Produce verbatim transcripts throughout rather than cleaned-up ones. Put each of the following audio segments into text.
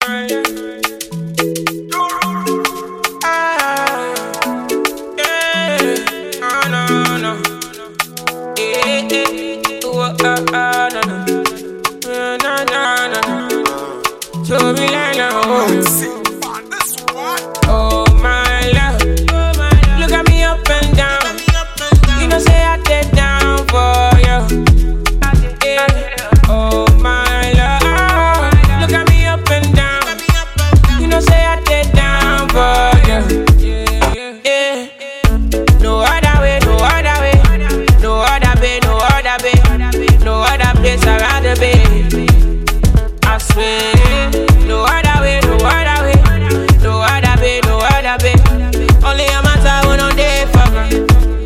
Oh my love, look at me up and down. You know say I take down for you. Oh my love, look at me up and down. You know say I take down for you. Yeah. No other way, no other way, no other way, no other way, no other place I'd rather be. I swear, no other way, no other way, no other way, no other way. Only a matter when on day for me.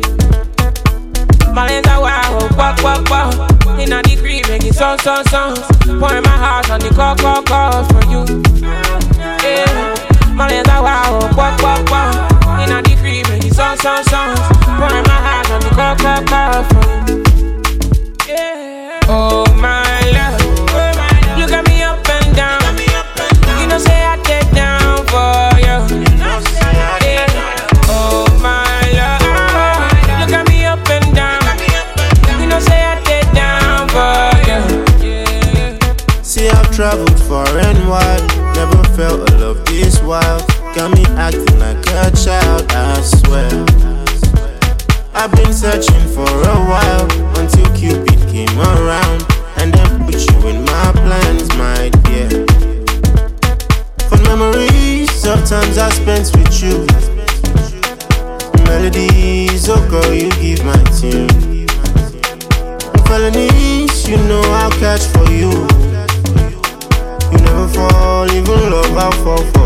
My lens are wow, walk, walk, walk. In a degree, making songs, songs, songs. Pouring my heart on the call, call, call for you. Yeah, my lens are wow, walk, walk, walk. In a degree, making songs, songs, songs. Pouring my heart on the call, call, call for you. Yeah. Oh my love, look at me up and down. You know say I take down for you. Yeah. Oh my love, look at me up and down. You know say I take down for you. Yeah. See I've traveled far and wide, never felt a love this wild. Got me acting like a child, I swear. I've been searching for a while until Cupid came around and then put you in my plans, my dear. Fun memories of times I spent with you. Melodies, oh girl, you give my tune. Felonies, you know I'll catch for you. You never fall, even love, I'll fall for